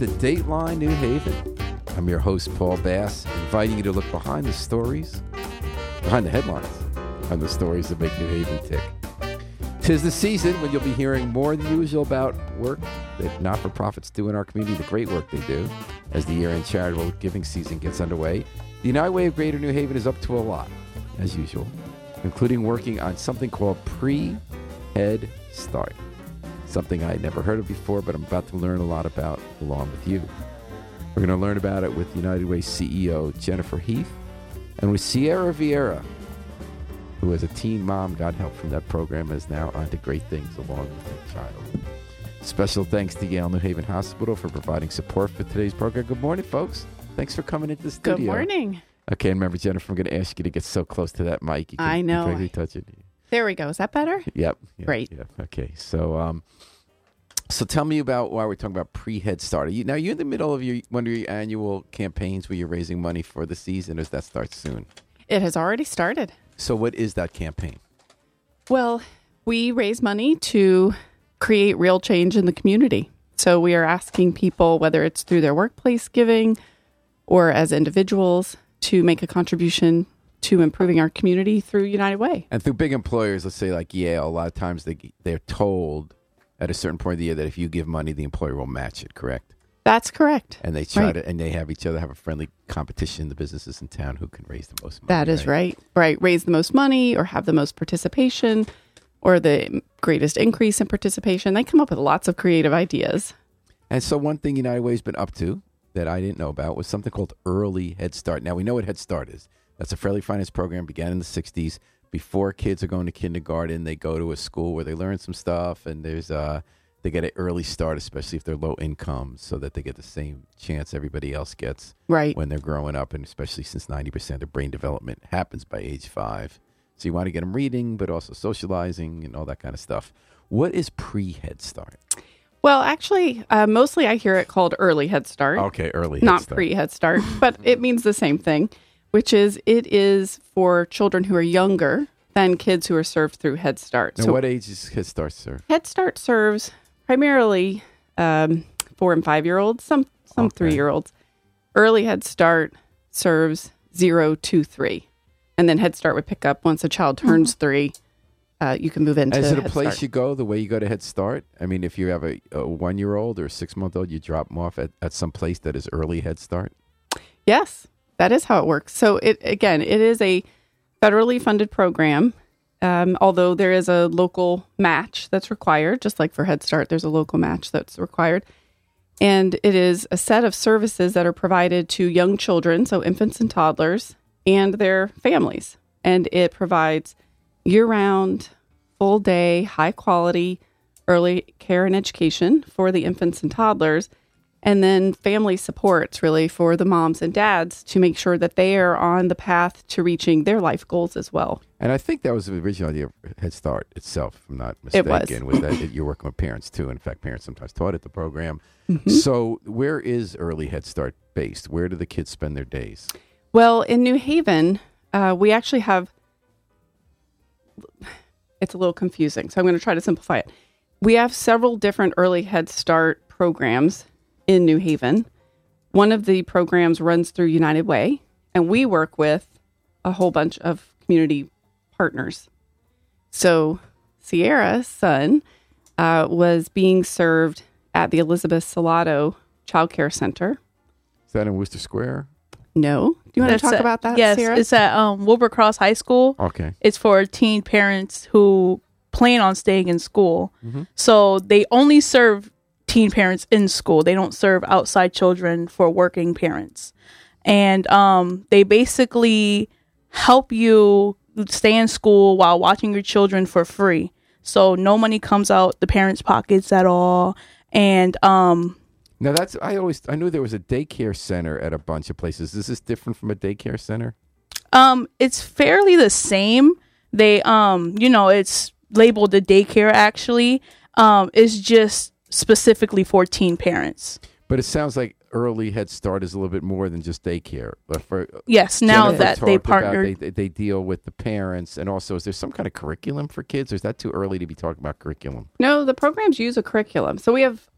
to Dateline New Haven. I'm your host, Paul Bass, inviting you to look behind the stories, behind the headlines, on the stories that make New Haven tick. 'Tis the season when you'll be hearing more than usual about work that not-for-profits do in our community, the great work they do, as the year-end charitable giving season gets underway. The United Way of Greater New Haven is up to a lot, as usual, including working on something called Pre-Head Start. Something I had never heard of before, but I'm about to learn a lot about along with you. We're going to learn about it with United Way CEO Jennifer Heath and with Sierra Vieira, who as a teen mom got help from that program and is now on to great things along with her child. Special thanks to Yale New Haven Hospital for providing support for today's program. Good morning, folks. Thanks for coming into the studio. Good morning. Okay, and remember, Jennifer, I'm going to ask you to get so close to that mic. You can I know. directly touch it. There we go. Is that better? Yep. Great. Yep. Okay, so tell me about why we're talking about Pre-Head Start. Now, you're in the middle of one of your annual campaigns where you're raising money for the season, or does that start soon? It has already started. So what is that campaign? Well, we raise money to create real change in the community. So we are asking people, whether it's through their workplace giving or as individuals, to make a contribution to improving our community through United Way. And through big employers, let's say like Yale, a lot of times they're told at a certain point of the year that if you give money, the employer will match it, correct? That's correct. And they try to, and they have each other have a friendly competition, the businesses in town who can raise the most money. That is right. Right. Raise the most money or have the most participation or the greatest increase in participation. They come up with lots of creative ideas. And so one thing United Way has been up to that I didn't know about was something called Early Head Start. Now, we know what Head Start is. That's a federally financed program, began in the 60s. Before kids are going to kindergarten, they go to a school where they learn some stuff, and they get an early start, especially if they're low income, so that they get the same chance everybody else gets when they're growing up, and especially since 90% of brain development happens by age 5. So you want to get them reading, but also socializing and all that kind of stuff. What is Pre-Head Start? Well, actually, mostly I hear it called Early Head Start. Okay, Early Head Start. Not Pre-Head Start, but it means the same thing, which is it is for children who are younger than kids who are served through Head Start. Now, what age does Head Start serve? Head Start serves primarily 4 and 5-year-olds, some 3-year-olds. Early Head Start serves 0 to 3. And then Head Start would pick up once a child turns 3. You can move into Head Start. Is it a place you go the way you go to Head Start? I mean, if you have a 1-year-old or a 6-month-old, you drop them off at some place that is Early Head Start? Yes, that is how it works. So, it is a federally funded program. Although there is a local match that's required, just like for Head Start, there's a local match that's required. And it is a set of services that are provided to young children, so infants and toddlers, and their families. And it provides year-round, full-day, high-quality early care and education for the infants and toddlers, and then family supports really for the moms and dads to make sure that they are on the path to reaching their life goals as well. And I think that was the original idea of Head Start itself, if I'm not mistaken, was that you're working with parents too. In fact, parents sometimes taught at the program. Mm-hmm. So where is Early Head Start based? Where do the kids spend their days? Well, in New Haven, we actually have, it's a little confusing, so I'm going to try to simplify it. We have several different Early Head Start programs in New Haven. One of the programs runs through United Way, and we work with a whole bunch of community partners. So Sierra's son was being served at the Elizabeth Salato Child Care Center. Is that in Worcester Square? No. Do you want to talk about that, yes, Sierra? It's at Wilbur Cross High School. Okay. It's for teen parents who plan on staying in school. Mm-hmm. So they only serve teen parents in school. They don't serve outside children for working parents. And they basically help you stay in school while watching your children for free. So no money comes out the parents' pockets at all. And now I knew there was a daycare center at a bunch of places. Is this different from a daycare center? It's fairly the same. They it's labeled the daycare actually. It's just specifically for teen parents. But it sounds like Early Head Start is a little bit more than just daycare. Yes, now Jennifer that they partnered. They deal with the parents. And also, is there some kind of curriculum for kids? Or is that too early to be talking about curriculum? No, the programs use a curriculum. So we have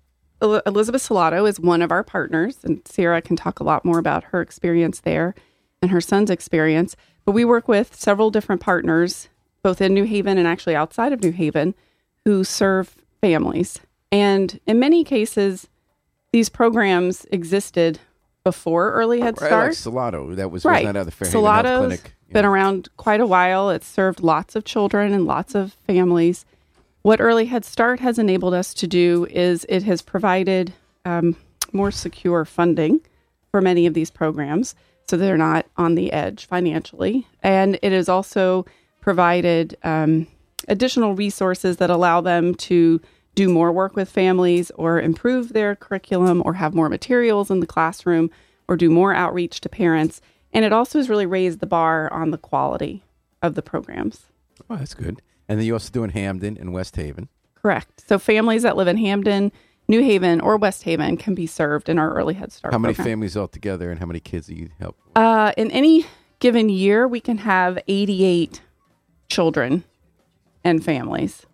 Elizabeth Salato is one of our partners, and Sarah can talk a lot more about her experience there and her son's experience. But we work with several different partners, both in New Haven and actually outside of New Haven, who serve families. And in many cases, these programs existed before Early Head Start. Right, like Salato, that was Right. not out of the Fairhaven Health Salato's Clinic. been around quite a while. It's served lots of children and lots of families. What Early Head Start has enabled us to do is it has provided more secure funding for many of these programs so they're not on the edge financially. And it has also provided additional resources that allow them to do more work with families or improve their curriculum or have more materials in the classroom or do more outreach to parents. And it also has really raised the bar on the quality of the programs. Oh, that's good. And then you also do in Hamden and West Haven. Correct. So families that live in Hamden, New Haven, or West Haven can be served in our Early Head Start How many program. families altogether and how many kids do you help? In any given year, we can have 88 children and families.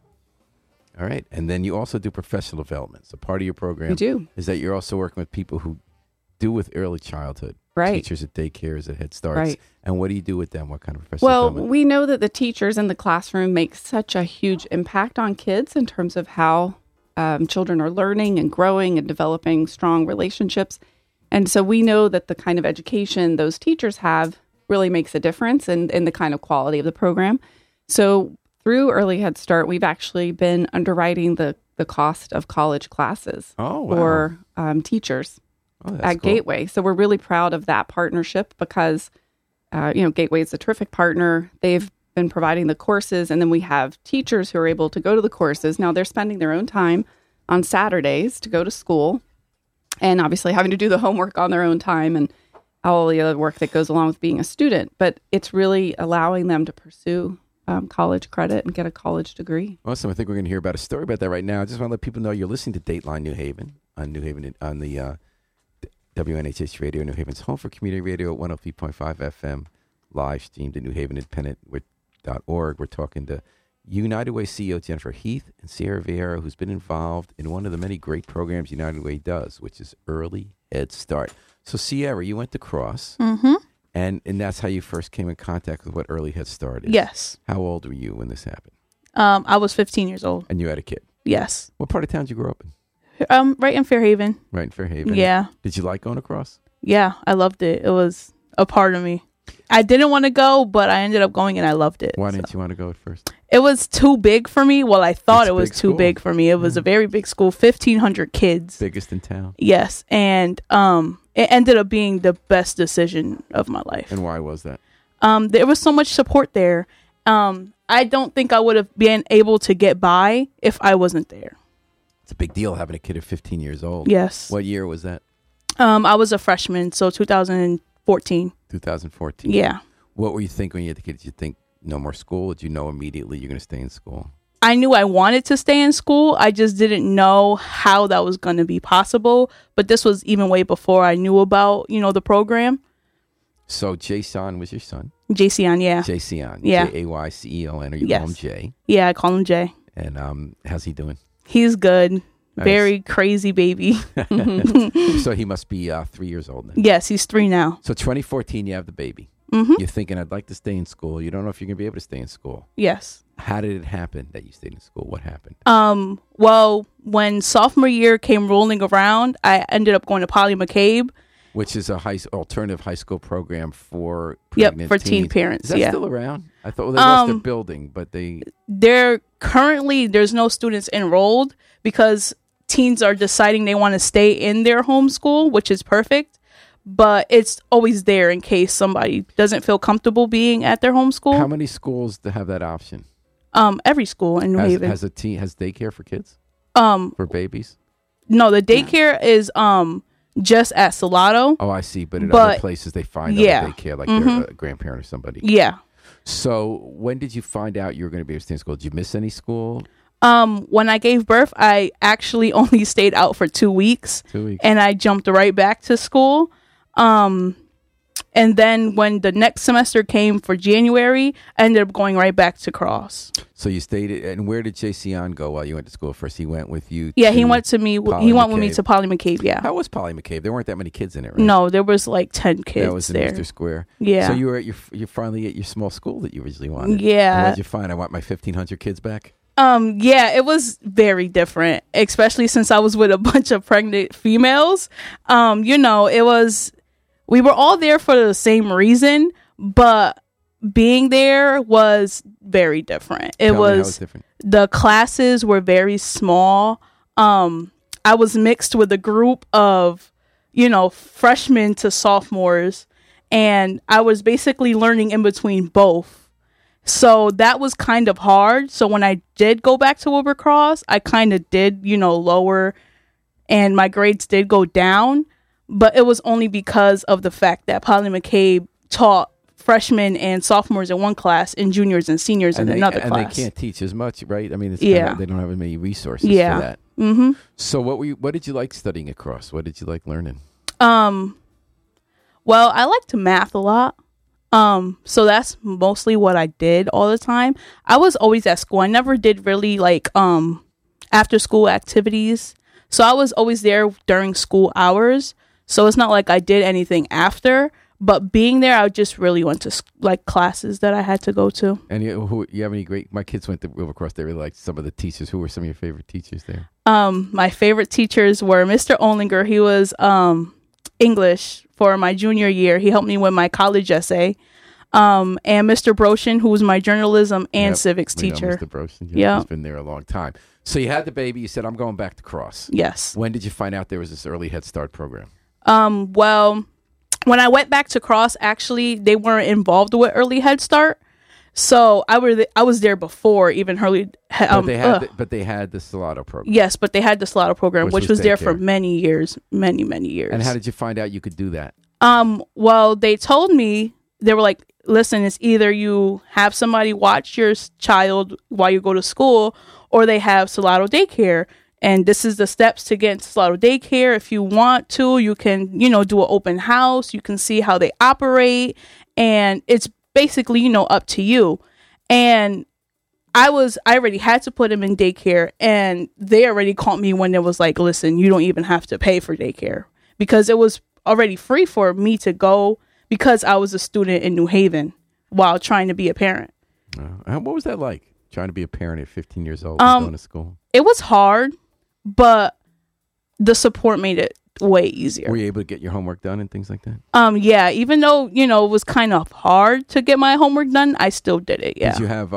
All right. And then you also do professional development. So part of your program We do. is that you're also working with people who do with early childhood. Right. Teachers at daycares, at Head Starts. Right. And what do you do with them? What kind of professional Well, development? we know that the teachers in the classroom make such a huge impact on kids in terms of how children are learning and growing and developing strong relationships. And so we know that the kind of education those teachers have really makes a difference in the kind of quality of the program. So through Early Head Start, we've actually been underwriting the cost of college classes Oh, wow. for teachers Oh, that's at cool. Gateway. So we're really proud of that partnership because, Gateway is a terrific partner. They've been providing the courses, and then we have teachers who are able to go to the courses. Now they're spending their own time on Saturdays to go to school and obviously having to do the homework on their own time and all the other work that goes along with being a student. But it's really allowing them to pursue college credit and get a college degree. Awesome. I think we're going to hear about a story about that right now. I just want to let people know you're listening to Dateline New Haven on the WNHH Radio, New Haven's home for community radio at 103.5 FM, live streamed at newhavenindependent.org. We're talking to United Way CEO Jennifer Heath and Sierra Vieira, who's been involved in one of the many great programs United Way does, which is Early Head Start. So, Sierra, you went to Cross, and that's how you first came in contact with what Early Head Start is. Yes. How old were you when this happened? I was 15 years old. And you had a kid. Yes. What part of town did you grow up in? Right in Fairhaven. Right in Fairhaven. Yeah. Did you like going across? Yeah, I loved it. It was a part of me. I didn't want to go, but I ended up going and I loved it. Why didn't you want to go at first? It was too big for me. Well, I thought It's a it was big too school. big for me. It was a very big school, 1,500 kids. Biggest in town. Yes, and it ended up being the best decision of my life. And why was that? There was so much support there. I don't think I would have been able to get by if I wasn't there. It's a big deal having a kid at 15 years old. Yes. What year was that? I was a freshman, so 2014. 2014. Yeah. What were you thinking when you had the kid? Did you think no more school? Did you know immediately you're going to stay in school? I knew I wanted to stay in school. I just didn't know how that was going to be possible. But this was even way before I knew about, the program. So Jason was your son? Jayceon, yeah. Jayceon. Yeah. Jayceon, or you Yes. call him Jay. Yeah, I call him Jay. And how's he doing? He's good. Nice. Very crazy baby. So he must be 3 years old now. Yes, he's 3 now. So 2014, you have the baby. Mm-hmm. You're thinking, I'd like to stay in school. You don't know if you're going to be able to stay in school. Yes. How did it happen that you stayed in school? What happened? Well, when sophomore year came rolling around, I ended up going to Poly McCabe. Which is a alternative high school program for Yep, pregnant for teen teens. parents, Is that yeah. still around? I thought they lost their building, but they... There's no students enrolled because teens are deciding they want to stay in their home school, which is perfect. But it's always there in case somebody doesn't feel comfortable being at their home school. How many schools have that option? Every school in New Haven. Has daycare for kids? For babies? No, the daycare is just at Salato. Oh, I see. But in other places, they find other daycare, like their grandparent or somebody. Yeah. So when did you find out you were going to be able to stay in school? Did you miss any school? When I gave birth, I actually only stayed out for 2 weeks. 2 weeks. And I jumped right back to school. And then when the next semester came for January, I ended up going right back to Cross. So you stayed, and where did Jason go while you went to school first? He went with you. Yeah, he went with me to Polly McCabe. Yeah. How was Polly McCabe? There weren't that many kids in it, right? No, there was like 10 kids that was in there. Easter Square. Yeah. So you were you're finally at your small school that you originally wanted. Yeah. What did you find? I want my 1,500 kids back. Yeah, it was very different, especially since I was with a bunch of pregnant females. We were all there for the same reason, but being there was very different. Tell me how it was different. The classes were very small. I was mixed with a group of, freshmen to sophomores, and I was basically learning in between both. So that was kind of hard. So when I did go back to Wilbur Cross, I kind of did, lower, and my grades did go down. But it was only because of the fact that Polly McCabe taught freshmen and sophomores in one class and juniors and seniors in another class. And they can't teach as much, right? I mean, they don't have as many resources for that. Mm-hmm. So what did you like studying at Cross? What did you like learning? Well, I liked math a lot. So that's mostly what I did all the time. I was always at school. I never did really after school activities. So I was always there during school hours. So it's not like I did anything after, but being there, I just really went to classes that I had to go to. And you have any my kids went to Wilbur Cross. They really liked some of the teachers. Who were some of your favorite teachers there? My favorite teachers were Mr. Olinger. He was, English for my junior year. He helped me with my college essay. And Mr. Broshin, who was my journalism and civics teacher. Mr. Broshin, he's been there a long time. So you had the baby. You said, I'm going back to Cross. Yes. When did you find out there was this early Head Start program? Well, when I went back to Cross, actually, they weren't involved with early Head Start. So I was there before even early. But they had the Salato program. Yes, but they had the Salato program, which was there for many years, many years. And how did you find out you could do that? Well, they told me, they were like, listen, it's either you have somebody watch your child while you go to school, or they have Salato daycare. And this is the steps to get into Salato daycare. If you want to, you can, do an open house. You can see how they operate. And it's basically, up to you. And I already had to put him in daycare. And they already called me when it was like, listen, you don't even have to pay for daycare. Because it was already free for me to go because I was a student in New Haven while trying to be a parent. What was that like, trying to be a parent at 15 years old and going to school? It was hard, but the support made it way easier. Were you able to get your homework done and things like that? Yeah, even though, it was kind of hard to get my homework done, I still did it, yeah. Did you have,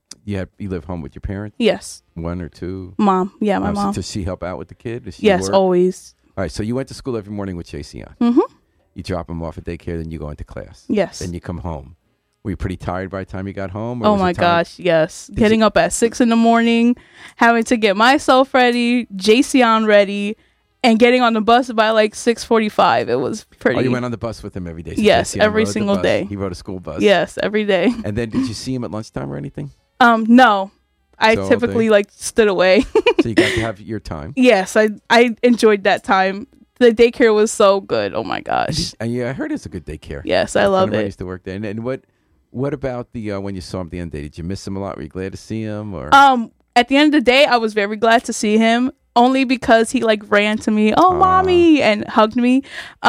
you live home with your parents? Yes. One or two? Mom, yeah, my mom. Does she help out with the kid? Does she Yes, work? always. All right, so you went to school every morning with JC on. Mm-hmm. You drop him off at daycare, then you go into class. Yes. Then you come home. Were you pretty tired by the time you got home? Oh my gosh, yes. Getting up at 6 a.m, having to get myself ready, JC ready, and getting on the bus by like 6:45. It was pretty. Oh, you went on the bus with him every day? So yes, every single day. He rode a school bus? Yes, every day. And then did you see him at lunchtime or anything? No. I typically stood away. So you got to have your time? Yes, I enjoyed that time. The daycare was so good. Oh my gosh. And yeah, I heard it's a good daycare. Yes, I love it. I used to work there. And what about the when you saw him at the end of the day? Did you miss him a lot? Were you glad to see him? Or at the end of the day, I was very glad to see him, only because he ran to me, mommy, and hugged me.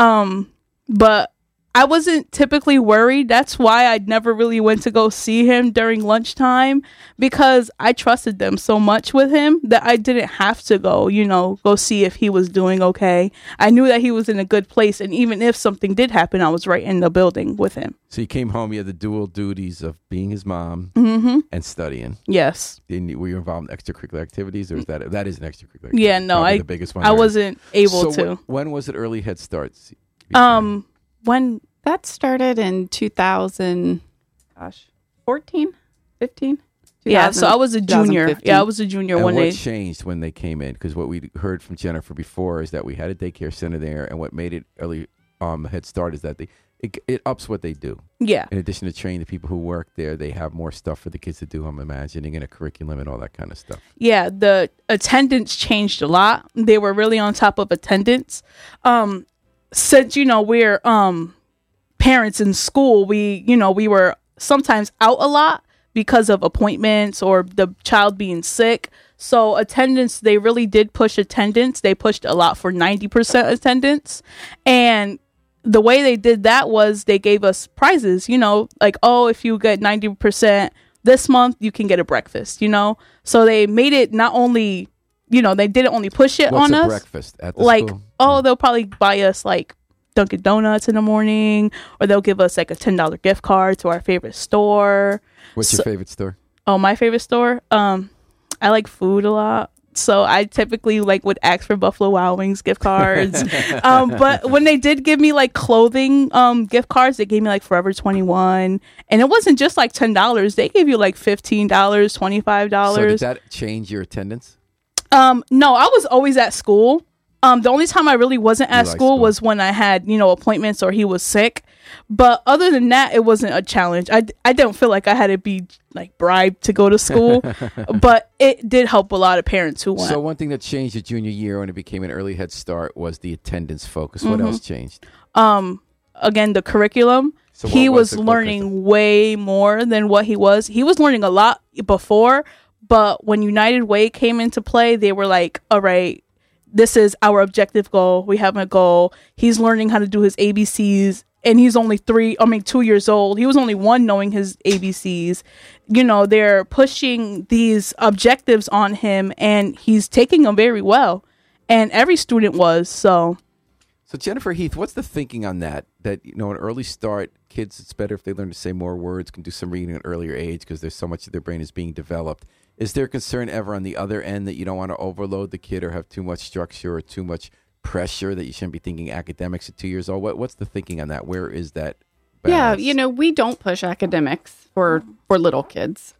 But I wasn't typically worried. That's why I never really went to go see him during lunchtime, because I trusted them so much with him that I didn't have to go see if he was doing okay. I knew that he was in a good place. And even if something did happen, I was right in the building with him. So you came home, you had the dual duties of being his mom and studying. Yes. Were you involved in extracurricular activities, or is that is an extracurricular? Yeah, no, the biggest one. I wasn't able to. When was it early Head Starts? When that started in 2014, 15? Yeah, so I was a junior. Yeah, I was a junior and when what changed when they came in? Because what we heard from Jennifer before is that we had a daycare center there, and what made it early Head Start is that it ups what they do. Yeah. In addition to training the people who work there, they have more stuff for the kids to do, I'm imagining, and a curriculum and all that kind of stuff. Yeah, the attendance changed a lot. They were really on top of attendance. Since, we're parents in school, we were sometimes out a lot because of appointments or the child being sick. So attendance, they really did push attendance. They pushed a lot for 90% attendance. And the way they did that was they gave us prizes, like, oh, if you get 90% this month, you can get a breakfast, So they made it not only, they didn't only push it What's on a us. breakfast at the Like, school? oh, they'll probably buy us like Dunkin' Donuts in the morning, or they'll give us like a $10 gift card to our favorite store. What's your favorite store? Oh, my favorite store? I like food a lot. So I typically would ask for Buffalo Wild Wings gift cards. But when they did give me like clothing gift cards, they gave me like Forever 21. And it wasn't just like $10. They gave you like $15, $25. So did that change your attendance? No, I was always at school. The only time I really wasn't at school was when I had, appointments or he was sick. But other than that, it wasn't a challenge. I don't feel like I had to be like bribed to go to school, but it did help a lot of parents who went. So one thing that changed your junior year when it became an early Head Start was the attendance focus. What else changed? Again, the curriculum. So He what was it? learning way more than what he was. He was learning a lot before, but when United Way came into play, they were like, all right, this is our objective goal. We have a goal. He's learning how to do his ABCs, and he's only 2 years old. He was only 1 knowing his ABCs. They're pushing these objectives on him, and he's taking them very well. And every student was, so. So Jennifer Heath, what's the thinking on that? That, an early start, kids, it's better if they learn to say more words, can do some reading at an earlier age because there's so much of their brain is being developed. Is there concern ever on the other end that you don't want to overload the kid or have too much structure or too much pressure, that you shouldn't be thinking academics at 2 years old? What's the thinking on that? Where is that balance? Yeah, we don't push academics for little kids.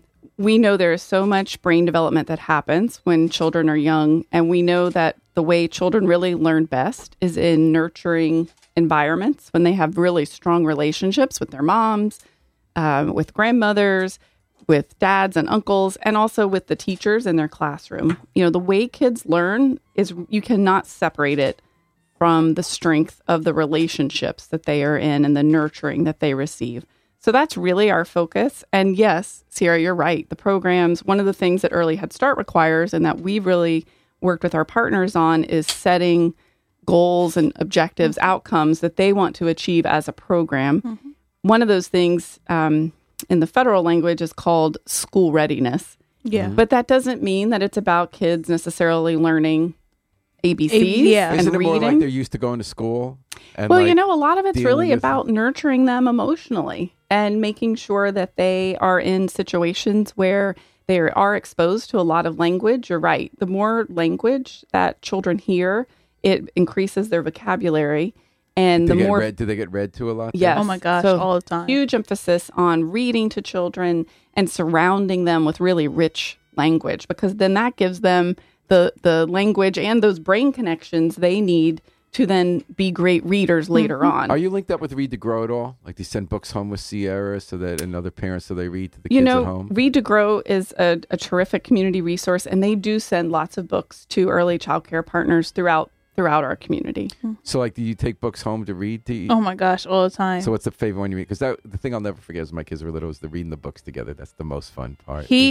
We know there is so much brain development that happens when children are young, and we know that the way children really learn best is in nurturing environments when they have really strong relationships with their moms, with grandmothers, with dads and uncles, and also with the teachers in their classroom. The way kids learn is you cannot separate it from the strength of the relationships that they are in and the nurturing that they receive. So that's really our focus. And yes, Sierra, you're right. The programs, one of the things that Early Head Start requires and that we've really worked with our partners on is setting goals and objectives, outcomes that they want to achieve as a program. Mm-hmm. One of those things in the federal language is called school readiness. Yeah. But that doesn't mean that it's about kids necessarily learning ABCs yeah. and Isn't it reading. more like they're used to going to school? And Well, a lot of it's really with about nurturing them emotionally and making sure that they are in situations where they are exposed to a lot of language. You're right. The more language that children hear, it increases their vocabulary. And do they get read to a lot? Yes. Oh my gosh, So all the time. Huge emphasis on reading to children and surrounding them with really rich language, because then that gives them the language and those brain connections they need to then be great readers later on. Are you linked up with Read to Grow at all? Like they send books home with Sierra and other parents so they read to the kids at home? Read to Grow is a terrific community resource, and they do send lots of books to early child care partners throughout our community. So do you take books home to read to you? Oh my gosh, all the time. So what's the favorite one you read? Because the thing I'll never forget is my kids were little was the reading the books together. That's the most fun part. He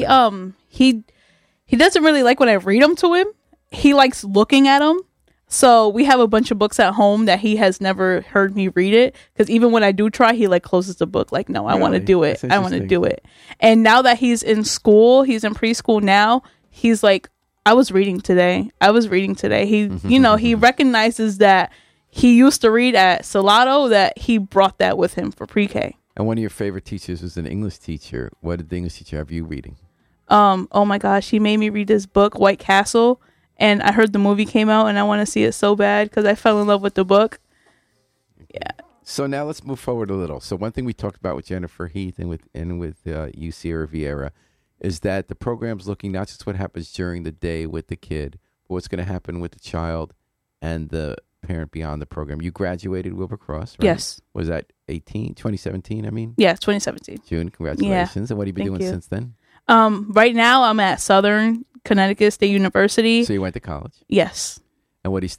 doesn't really like when I read them to him. He likes looking at them. So we have a bunch of books at home that he has never heard me read it. Because even when I do try, he closes the book. Like, no, I want to do it. I want to do it. And now that he's in school, he's in preschool now. He's like, I was reading today. He, he recognizes that he used to read at Salado, that he brought that with him for pre-K. And one of your favorite teachers was an English teacher. What did the English teacher have you reading? Oh my gosh, he made me read this book, White Castle. And I heard the movie came out, and I want to see it so bad because I fell in love with the book. Yeah. So now let's move forward a little. So one thing we talked about with Jennifer Heath and with you, Sierra Vieira, is that the program's looking not just what happens during the day with the kid, but what's going to happen with the child and the parent beyond the program. You graduated Wilbur Cross, right? Yes. Was that 2017, I mean? Yeah, 2017. June, congratulations. Yeah. And what have you been doing since then? Right now I'm at Southern Connecticut State University. So you went to college? Yes. And what are you studying?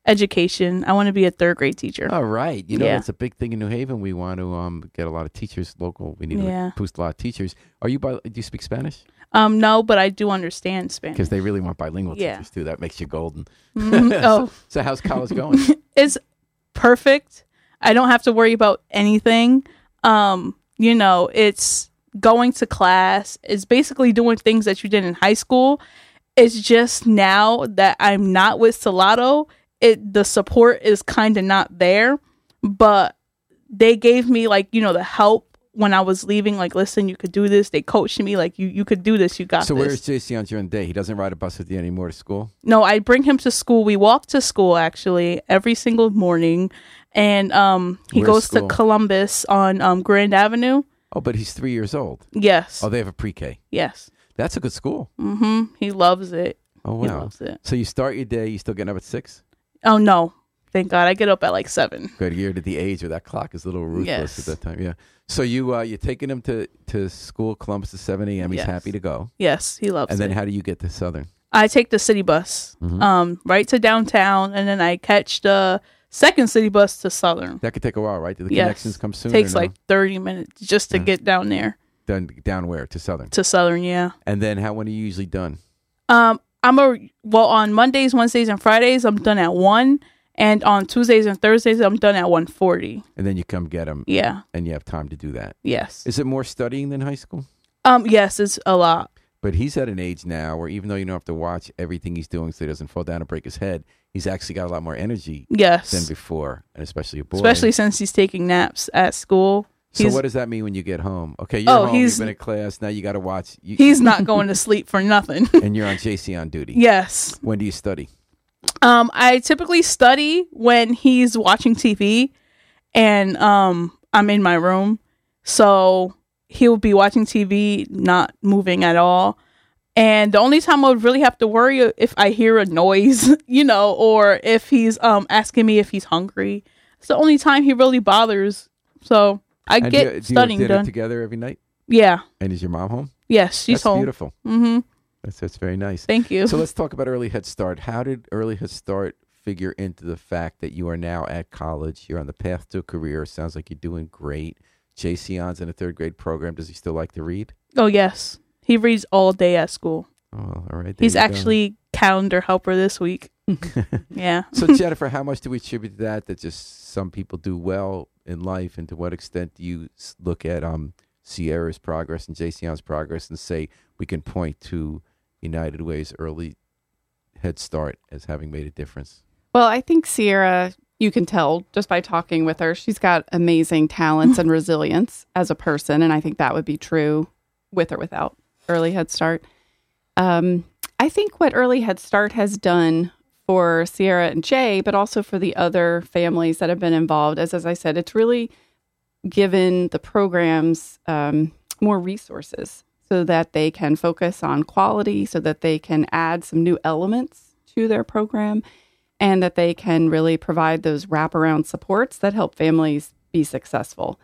Education. I want to be a third grade teacher. All right. You know, Yeah. that's a big thing in New Haven. We want to get a lot of teachers local. We need Yeah. to boost a lot of teachers. Do you speak Spanish? No, but I do understand Spanish. Because they really want bilingual Yeah. teachers too. That makes you golden. Oh, So how's college going? it's perfect. I don't have to worry about anything. You know, it's going to class. It's basically doing things that you did in high school. It's just now that I'm not with Salado, the support is kind of not there. But they gave me like, you know, the help when I was leaving. Like, listen, you could do this. They coached me like, you could do this. You got So this. where is JC on during the day? He doesn't ride a bus with you anymore to school? No, I bring him to school. We walk to school actually every single morning, and he Where's goes school? to Columbus on Grand Avenue. Oh, but he's 3 years old. Yes, Oh, they have a pre-K. yes. That's a good school. He loves it. Oh, He wow. loves it. So you start your day, you still getting up at 6? Oh no, thank God, I get up at like 7. Good. You're at the age where that clock is a little ruthless Yes. at that time. Yeah. So you're taking him to school, Columbus at 7 a.m. He's Yes. happy to go. Yes, he loves And then it. how do you get to Southern? I take the city bus, right to downtown, and then I catch the second city bus to Southern. That could take a while, right? Do the Yes. connections come soon? Takes or no? like 30 minutes just to get down there Then down where? To Southern. to Southern. Yeah. And then when are you usually done? On Mondays, Wednesdays, and Fridays, I'm done at 1, and on Tuesdays and Thursdays, I'm done at 1:40. And then you come get him. Yeah. And you have time to do that. Yes. Is it more studying than high school? Yes, it's a lot. But he's at an age now where even though you don't have to watch everything he's doing so he doesn't fall down and break his head, he's actually got a lot more energy Yes. than before, and especially a boy. Especially since he's taking naps at school. So what does that mean when you get home? Okay, you're home, he's- you've been in class, now you got to watch. He's not going to sleep for nothing. And you're on JC on duty. Yes. When do you study? I typically study when he's watching TV and I'm in my room. So he'll be watching TV, not moving at all. And the only time I would really have to worry if I hear a noise, you know, or if he's asking me if he's hungry. It's the only time he really bothers. So I And get do you studying have dinner done. together every night? Yeah. And is your mom home? Yes, she's That's home. beautiful. Mm-hmm. That's very nice. Thank you. So let's talk about Early Head Start. How did Early Head Start figure into the fact that you are now at college? You're on the path to a career. Sounds like you're doing great. JC On's in a third grade program. Does he still like to read? Oh, yes. He reads all day at school. Oh, all right. There He's you go. actually calendar helper this week. Yeah. So, Jennifer, how much do we attribute to that just some people do well in life, and to what extent do you look at Sierra's progress and JCon's progress and say we can point to United Way's Early Head Start as having made a difference? Well, I think Sierra, you can tell just by talking with her, she's got amazing talents and resilience as a person. And I think that would be true with or without Early Head Start. I think what Early Head Start has done for Sierra and Jay, but also for the other families that have been involved, as I said, it's really given the programs more resources so that they can focus on quality, so that they can add some new elements to their program, and that they can really provide those wraparound supports that help families be successful.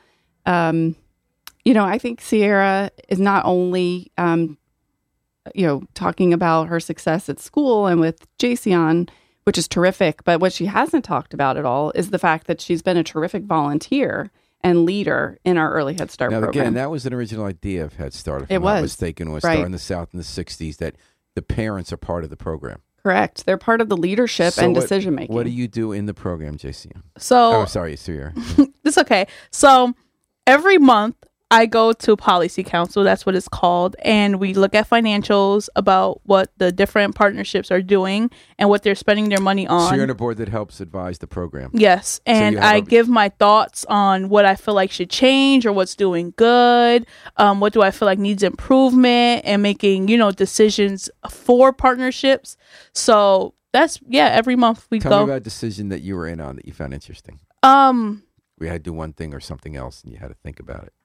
I think Sierra is not only, talking about her success at school and with JCon, which is terrific, but what she hasn't talked about at all is the fact that she's been a terrific volunteer and leader in our Early Head Start Now, program. again, that was an original idea of Head Start, if It I'm not was. mistaken. It was Right. started in the South in the 60s, that the parents are part of the program. Correct. They're part of the leadership So and what- decision making. What do you do in the program, JC? So Oh, sorry, Sierra. it's okay. So every month I go to Policy Council, that's what it's called, and we look at financials about what the different partnerships are doing and what they're spending their money on. So you're on a board that helps advise the program. Yes, and you have I a- give my thoughts on what I feel like should change or what's doing good, what do I feel like needs improvement, and making, decisions for partnerships. So that's, every month we Tell go. me about a decision that you were in on that you found interesting. We had to do one thing or something else, and you had to think about it.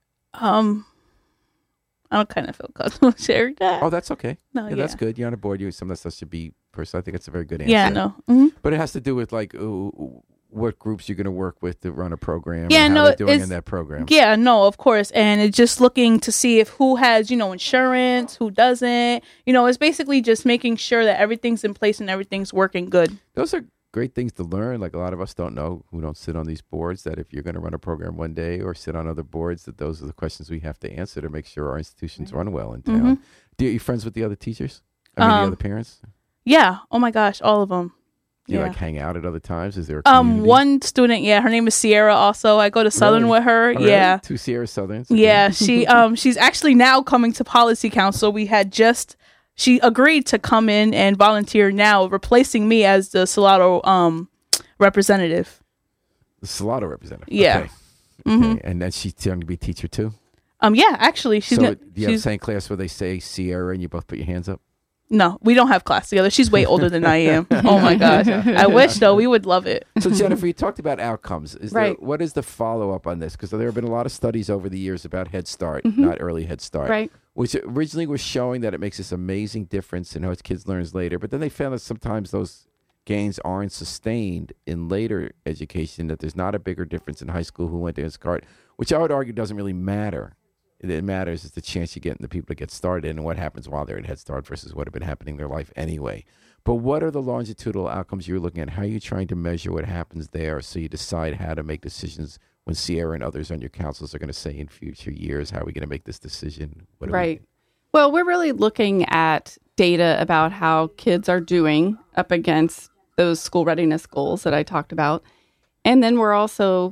I don't kind of feel comfortable sharing that. Oh, that's okay. No, That's yeah. good. You're on a board. Some of that stuff should be personal. I think it's a very good answer. Yeah, no. Mhm. But it has to do with what groups you're going to work with to run a program. Yeah, and no, how they're doing it's- in that program. Yeah, no, of course. And it's just looking to see if who has, insurance, who doesn't. It's basically just making sure that everything's in place and everything's working good. Those are great things to learn. Like a lot of us don't know who don't sit on these boards, that if you're going to run a program one day or sit on other boards, that those are the questions we have to answer to make sure our institutions run well in town. Mm-hmm. Are you friends with the other teachers? The other parents? Yeah. Oh my gosh, all of them. Do you like hang out at other times? Is there a community? One student, her name is Sierra. Also, I go to Southern with her. Oh, yeah, really? 2 Sierra Southerns. Okay. Yeah, she's actually now coming to Policy Council. She agreed to come in and volunteer now, replacing me as the Salado representative. The Salado representative. Yeah. Okay. Okay. And then she's going to be a teacher too. Yeah, actually, she's. So do you have the same class where they say Sierra and you both put your hands up? No, we don't have class together. She's way older than I am. Oh my gosh. I wish though. We would love it. So Jennifer, you talked about outcomes. What is the follow-up on this? Because there have been a lot of studies over the years about Head Start, not early Head Start. Right. Which originally was showing that it makes this amazing difference in how kids learn later. But then they found that sometimes those gains aren't sustained in later education, that there's not a bigger difference in high school who went to Head Start, which I would argue doesn't really matter. It matters is the chance you get in the people to get started and what happens while they're in Head Start versus what had been happening in their life anyway. But what are the longitudinal outcomes you're looking at? How are you trying to measure what happens there so you decide how to make decisions when Sierra and others on your councils are going to say in future years, how are we going to make this decision? Right. Well, we're really looking at data about how kids are doing up against those school readiness goals that I talked about. And then we're also,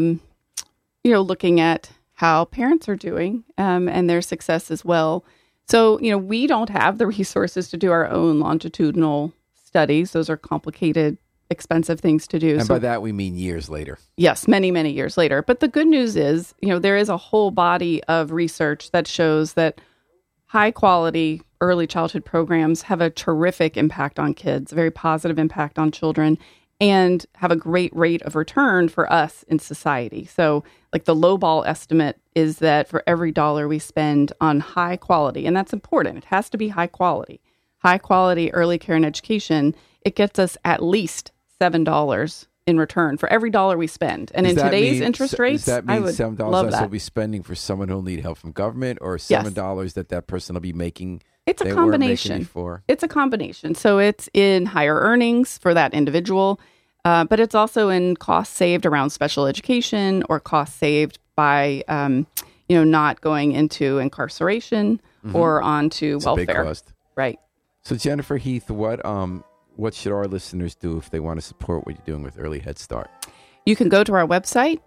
looking at how parents are doing and their success as well. So, we don't have the resources to do our own longitudinal studies. Those are complicated, expensive things to do. And by that, we mean years later. Yes, many, many years later. But the good news is, there is a whole body of research that shows that high quality early childhood programs have a terrific impact on kids, a very positive impact on children, and have a great rate of return for us in society. So like the lowball estimate is that for every dollar we spend on high quality, and that's important, it has to be high quality early care and education, it gets us at least $7 in return for every dollar we spend. And in today's interest rates, does that mean I would $7 love less that. will be spending for someone who'll need help from government, or $7 that person will be making? It's a combination. It's a combination. So it's in higher earnings for that individual, but it's also in costs saved around special education or costs saved by, not going into incarceration or onto welfare. A big cost. Right. So Jennifer Heath, what should our listeners do if they want to support what you're doing with Early Head Start? You can go to our website,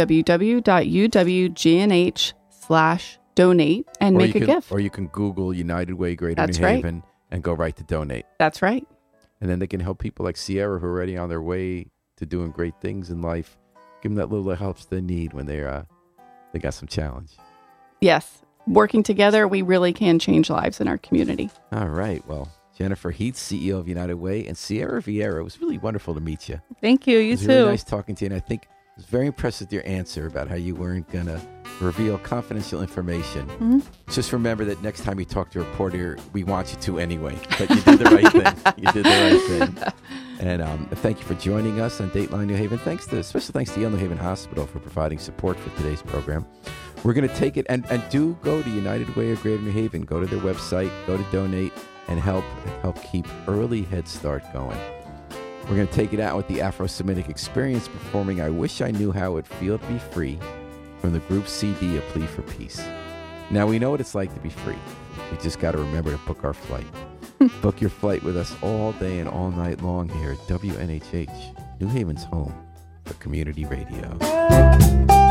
www.uwgnh.donate, and make a gift. Or you can Google United Way Greater New Haven and go right to donate. That's right. And then they can help people like Sierra who are already on their way to doing great things in life. Give them that little help they need when they got some challenge. Yes. Working together, we really can change lives in our community. All right. Well, Jennifer Heath, CEO of United Way, and Sierra Vieira, it was really wonderful to meet you. Thank you. You too. It was really nice talking to you. And I think I was very impressed with your answer about how you weren't going to reveal confidential information. Mm-hmm. Just remember that next time you talk to a reporter, we want you to anyway. But you did the right thing. You did the right thing. And thank you for joining us on Dateline New Haven. Special thanks to Yale New Haven Hospital for providing support for today's program. We're going to take it and do go to United Way of Greater New Haven. Go to their website, go to donate, and help keep Early Head Start going. We're going to take it out with the Afro-Semitic Experience performing I Wish I Knew How It Would Feel to Be Free from the group CD, A Plea for Peace. Now, we know what it's like to be free. We just got to remember to book our flight. Book your flight with us all day and all night long here at WNHH, New Haven's home for community radio.